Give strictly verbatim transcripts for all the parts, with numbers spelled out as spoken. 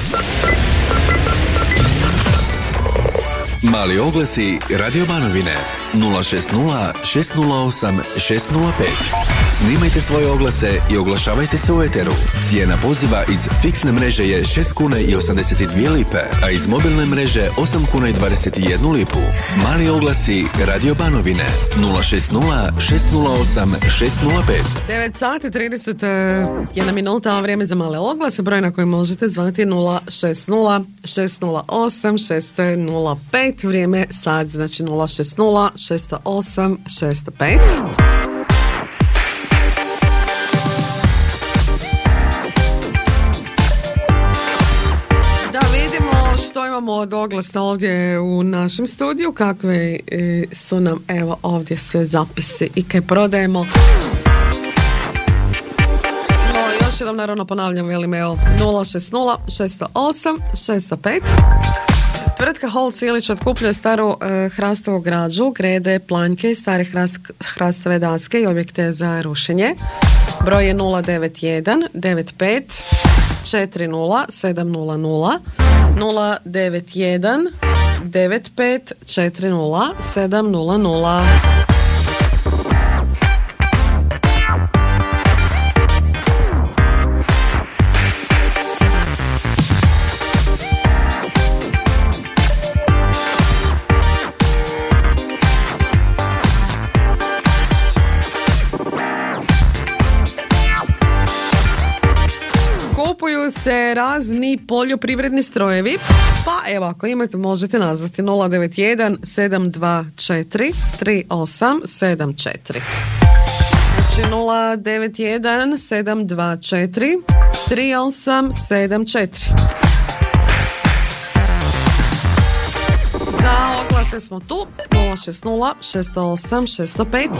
Mali oglasi Radio Banovine nula šest nula šest nula osam šest nula pet. Snimajte svoje oglase i oglašavajte se u eteru. Cijena poziva iz fiksne mreže je šest kuna i osamdeset dvije lipe, a iz mobilne mreže osam kuna i dvadeset jednu lipu. Mali oglasi Radio Banovine nula šest nula šest nula osam šest nula pet. devet sati trideset jedna minuta, a vrijeme za male oglase. Broj na koji možete zvati nula šest nula šest nula osam šest nula pet. Vrijeme sad znači nula šest nula šest osam šest pet. Što imamo od oglasa ovdje u našem studiju, kakve e, su nam evo ovdje sve zapisi i kaj prodajemo. No, još jednom naravno ponavljam, velim evo nula šest nula šest osam šest pet. Tvrtka Holc Ilić otkupljuje staru e, hrastovu građu, grede, planjke, stare hrast, hrastove daske i objekte za rušenje. Broj je nula devet jedan devet pet četiri nula sedam nula nula. nula devet jedan devet pet četiri nula sedam nula nula. Kupuju se razni poljoprivredni strojevi, pa evo ako imate možete nazvati nula devet jedan sedam dva četiri tri osam sedam četiri. Znači nula devet jedan sedam dva četiri tri osam sedam četiri. Za oglase smo tu nula šest nula šest osam šest pet.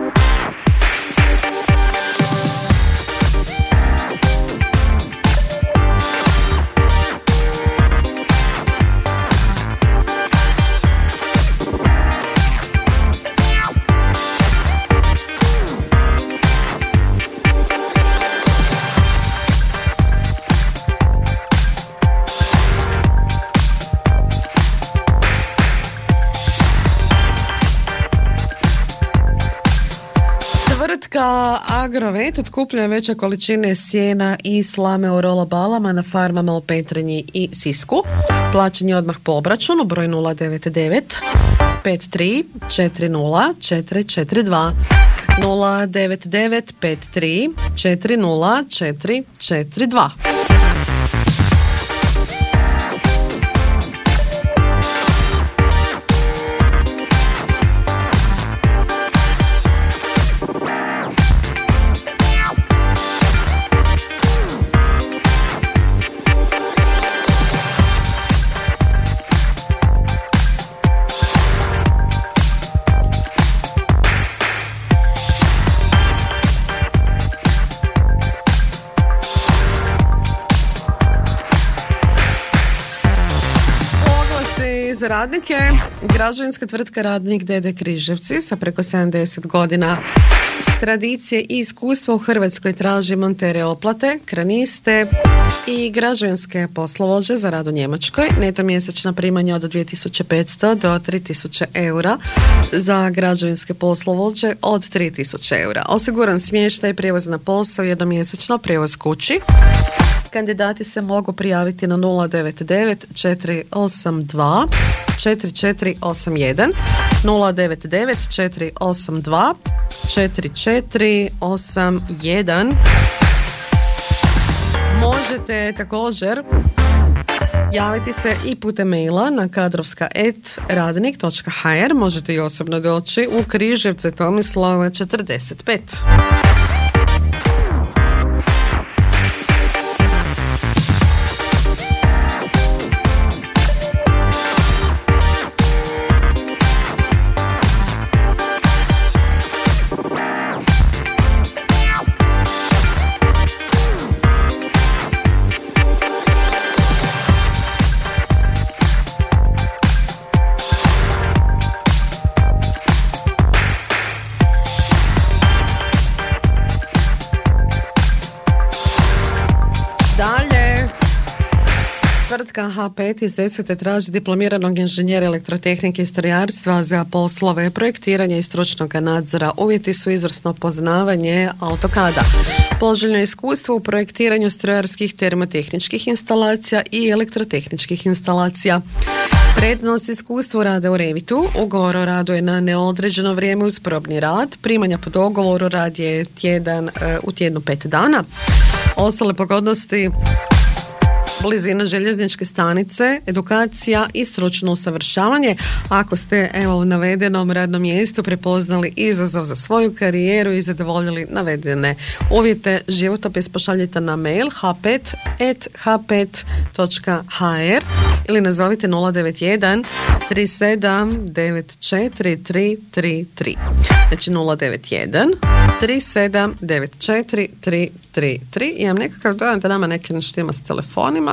Tvrtka Agrovet otkupljuje veće količine sjena i slame u rolobalama na farmama u Petrinji i Sisku. Plaćanje odmah po obračunu, broj nula devet devet pet tri četiri nula četiri četiri dva. nula devet devet pet tri četiri nula četiri četiri dva. Za radnike, građevinska tvrtka Radnik D D Križevci sa preko sedamdeset godina tradicije i iskustva u Hrvatskoj traži montere oplate, kraniste i građevinske poslovođe za rad u Njemačkoj. Neto mjesečna primanja od dvije tisuće petsto do tri tisuće eura, za građevinske poslovođe od tri tisuće eura. Osiguran smještaj, prijevoz na posao, jednomjesečno prijevoz kući. Kandidati se mogu prijaviti na nula devet devet četiri osam dva četiri četiri osam jedan nula devet devet četiri osam dva četiri četiri osam jedan. Možete također javiti se i putem maila na kadrovska et radnik točka ha er. Možete i osobno doći u Križevce Tomislava četrdeset pet. Tvrtka H pet iz Sesvete traži diplomiranog inženjera elektrotehnike i strojarstva za poslove projektiranja i stručnog nadzora. Uvjeti su izvrsno poznavanje AutoCAD-a, poželjno iskustvo u projektiranju strojarskih termotehničkih instalacija i elektrotehničkih instalacija. Prednost iskustvo rada u Revitu, ugovor o radu je na neodređeno vrijeme uz probni rad, primanja po dogovoru rad je tjedan, u tjednu pet dana. Ostale pogodnosti: blizina željezničke stanice, edukacija i stručno usavršavanje. Ako ste evo u navedenom radnom mjestu prepoznali izazov za svoju karijeru i zadovoljili navedene uvjete, životopis pošaljite na mail h pet at h pet točka h r ili nazovite nula devet jedan tri sedam devet četiri tri tri tri. Znači nula devet jedan tri sedam devet četiri tri tri tri. Imam nekakav dojam da nama neke naštima s telefonima.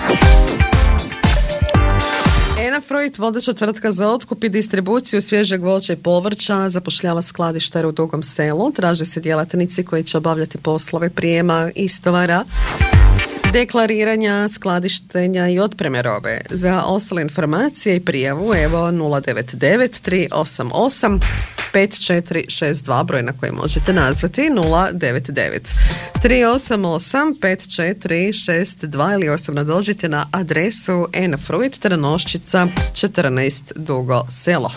Enafruit, vodeća tvrtka za otkup i distribuciju svježeg voća i povrća, zapošljava skladištare u Dugom Selu. Traže se djelatnici koji će obavljati poslove prijema, istovara, deklariranja, skladištenja i otpreme robe. Za ostale informacije i prijavu evo nula devet devet tri osam osam pet četiri šest dva, broj na koji možete nazvati nula devet devet tri osam osam pet četiri šest dva, ili osobno dođite na adresu Enafruit, Tranoščica četrnaest, Dugo Selo.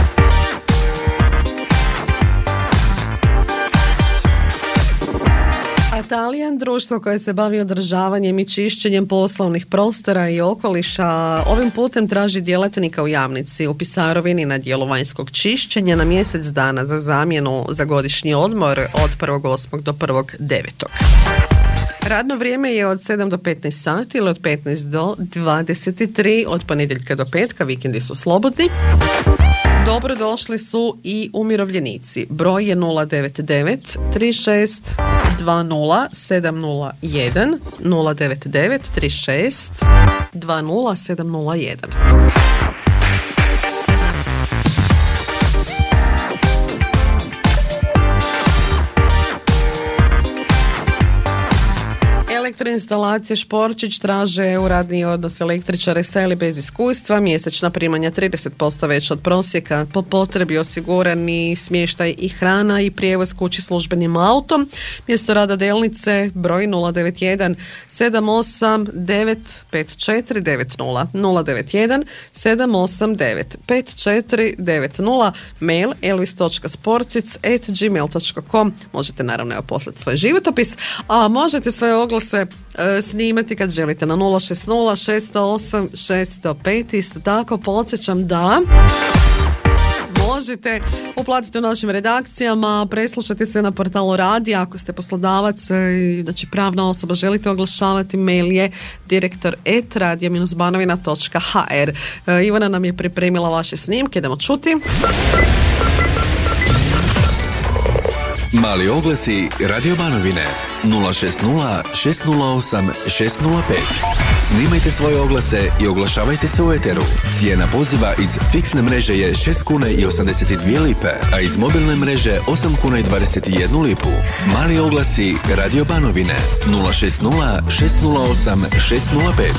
Atalian, društvo koje se bavi održavanjem i čišćenjem poslovnih prostora i okoliša, ovim putem traži djelatnika u Jamnici, u Pisarovini na dijelu vanjskog čišćenja na mjesec dana za zamjenu za godišnji odmor od prvog osmog do prvog devetog. Radno vrijeme je od sedam do petnaest sati ili od petnaest do dvadeset tri, od ponedjeljka do petka, vikendi su slobodni. Dobrodošli su i umirovljenici. Broj je nula devet devet tri šest dva nula sedam nula jedan nula devet devet tri šest dva nula sedam nula jedan. Elektroinstalacije Šporčić traže u radni odnos električare sa ili bez iskustva, mjesečna primanja trideset posto veća od prosjeka, po potrebi osigurani smještaj i hrana i prijevoz kući službenim autom. Mjesto rada delnice broj nula devet jedan sedam osam devet pet četiri devet nula nula devet jedan sedam osam devet pet četiri devet nula, mail elvis točka sporcic at gmail točka com. Možete naravno poslati svoj životopis, a možete svoje oglase e, snimati kad želite na nula šest nula šest zero osam šest zero pet. Isto tako podsjećam da možete uplatiti u našim redakcijama, preslušati se na portalu Radija. Ako ste poslodavac, znači pravna osoba, želite oglašavati, mail je direktor at radio banovina točka h r. Ivana nam je pripremila vaše snimke, idemo čuti. Mali oglasi Radio Banovine nula šest nula šest nula osam šest nula pet. Snimajte svoje oglase i oglašavajte se u eteru. Cijena poziva iz fiksne mreže je šest kuna i osamdeset dvije lipe, a iz mobilne mreže osam kuna i dvadeset jednu lipu. Mali oglasi Radio Banovine nula šest nula šest nula osam šest nula pet.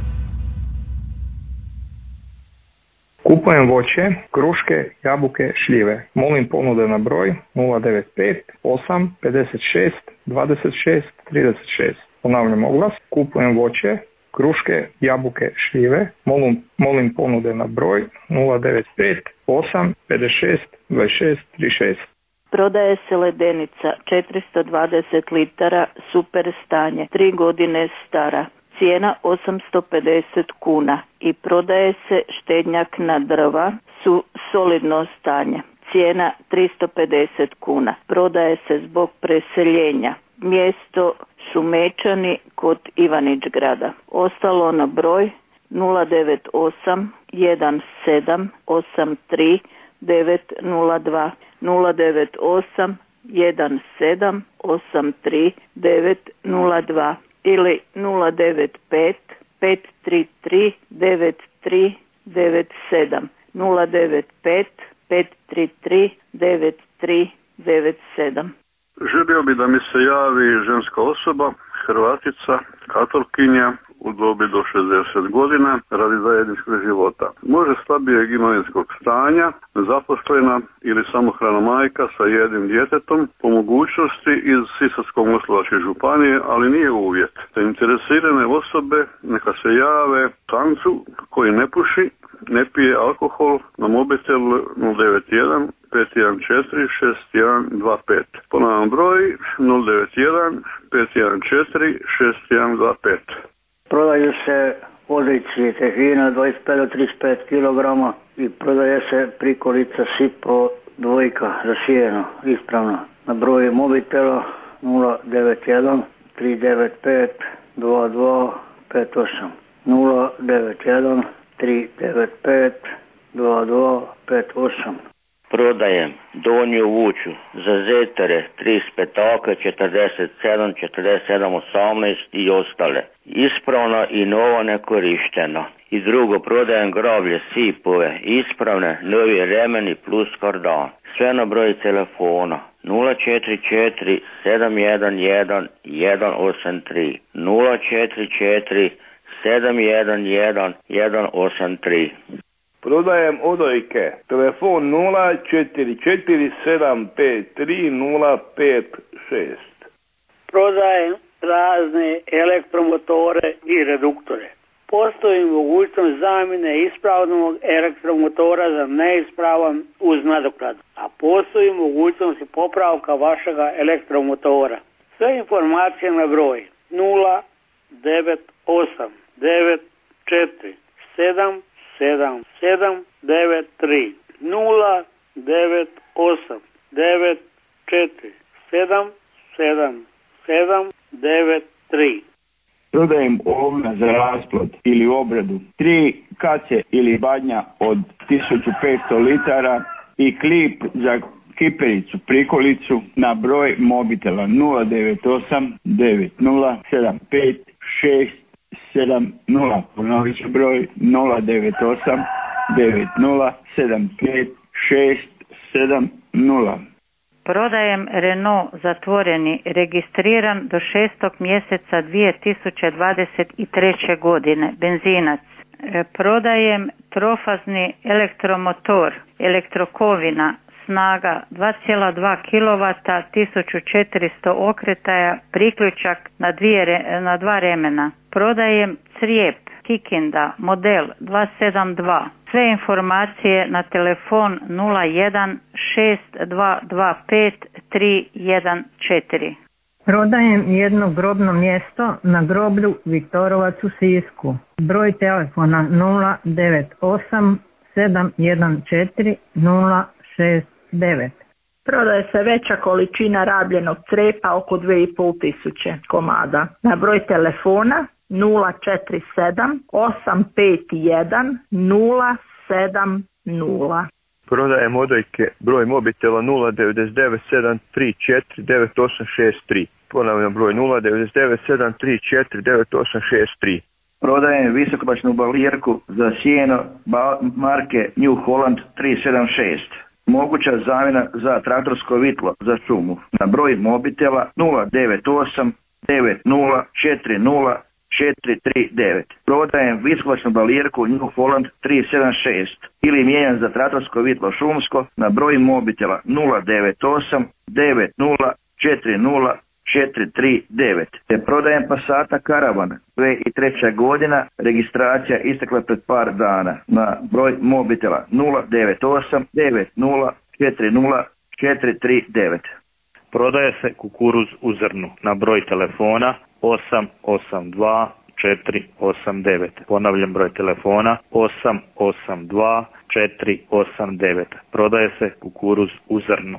Kupujem voće, kruške, jabuke, šljive. Molim ponude na broj nula devet pet osam pedeset šest dvadeset šest trideset šest. Ponavljam oglas. Kupujem voće, kruške, jabuke, šljive. Molim, molim ponude na broj nula devet pet osam pedeset šest dvadeset šest trideset šest. Prodaje se ledenica četiristo dvadeset litara, super stanje, tri godine stara. Cijena osamsto pedeset kuna i prodaje se štednjak na drva, su solidno stanje. Cijena tristo pedeset kuna. Prodaje se zbog preseljenja. Mjesto Šumečani kod Ivanić-grada. Ostalo na broj nula devet osam jedan sedam osam tri devet nula dva nula devet osam jedan sedam osam tri devet nula dva ili nula devet pet pet tri tri devet tri devet sedam nula devet pet pet tri tri devet tri devet sedam. Želio bi da mi se javi ženska osoba, Hrvatica, katolkinja, u dobi do šezdeset godina radi zajedničkog života. Može slabijeg imovinskog stanja, zaposlena ili samohrana majka sa jednim djetetom, po mogućnosti iz Sisačko-moslavačke županije, ali nije uvjet. Zainteresirane osobe neka se jave samcu koji ne puši, ne pije alkohol na mobitel nula devet jedan pet jedan četiri šest jedan dva pet. Ponavljam broj nula devet jedan pet jedan četiri šest jedan dva pet. Prodaju se odojci težina dvadeset pet do trideset pet kilograma i prodaje se prikolica Sipo dvojka za sjeno, ispravno. Na broju mobitela nula devet jedan tri devet pet dva dva pet osam. nula devet jedan tri devet pet dva dva pet osam. Prodajem donju vuču za zetere trideset petaka četrdeset sedam četrdeset sedam osamnaest i ostale. Ispravno i novo nekorišteno. I drugo, prodajem groblje Sipove, ispravne, novi remeni plus kardan. Sve na broj telefona nula četiri četiri sedam jedan jedan jedan osam tri nula četiri četiri sedam jedan jedan jedan osam tri. Prodajem odojke. Telefon nula četiri četiri sedam pet tri nula pet šest. Prodajem razne elektromotore i reduktore. Postoji mogućnost zamjene ispravnog elektromotora za neispravan uz nadoknadu, a postoji mogućnost i popravka vašega elektromotora. Sve informacije na broj nula devet osam devet četiri sedam sedam sedam devet tri nula devet osam devet četiri sedam sedam sedam devet tri. Prodajem ovna za rasplod ili obradu, tri kace ili badnja od tisuću petsto litara i klip za kipericu, prikolicu na broj mobitela nula devet osam devet nula sedam pet šest sedam nula. Ponovit ću broj nula devet osam devet nula sedam pet šest sedam nula. Prodajem Renault zatvoreni, registriran do šestog mjeseca dvije tisuće dvadeset treće. godine, benzinac. Prodajem trofazni elektromotor, elektrokovina, snaga dva zarez dva kilovata, tisuću četiristo okretaja, priključak na, dvije, na dva remena. Prodajem crijep Kikinda, model dva sedam dva. Sve informacije na telefon nula jedan šest dva dva pet tri jedan četiri. Prodajem jedno grobno mjesto na groblju Viktorovac u Sisku. Broj telefona nula devet osam sedam jedan četiri nula šest devet. Prodaje se veća količina rabljenog crijepa, oko dvije i pol tisuće komada. Na broj telefona nula četiri sedam osam pet jedan nula sedam nula. Prodajem odojke, broj mobitela nula devet devet sedam tri četiri devet osam šest tri. Ponavljam broj nula devet devet sedam tri četiri devet osam šest tri. Prodajem visokobačnu balirku za sjeno marke New Holland tri sedam šest. Moguća zamjena za traktorsko vitlo za šumu. Na broj mobitela nula devet osam devet nula četiri nula četiri tri devet. Prodajem visokobačnu balirku New Holland tri sedam šest ili mijenjan za traktorsko vitlo šumsko na broj mobitela nula devet osam devet nula četiri nula četiri tri devet. Te prodajem Passata Caravan dvije tisuće treća. godina, registracija istekla pred par dana na broj mobitela nula devet osam devet nula četiri nula četiri tri devet. Prodaje se kukuruz u zrnu na broj telefona osam osam dva četiri osam devet. Ponavljam broj telefona osam osam dva četiri osam devet. Prodaje se kukuruz u zrnu.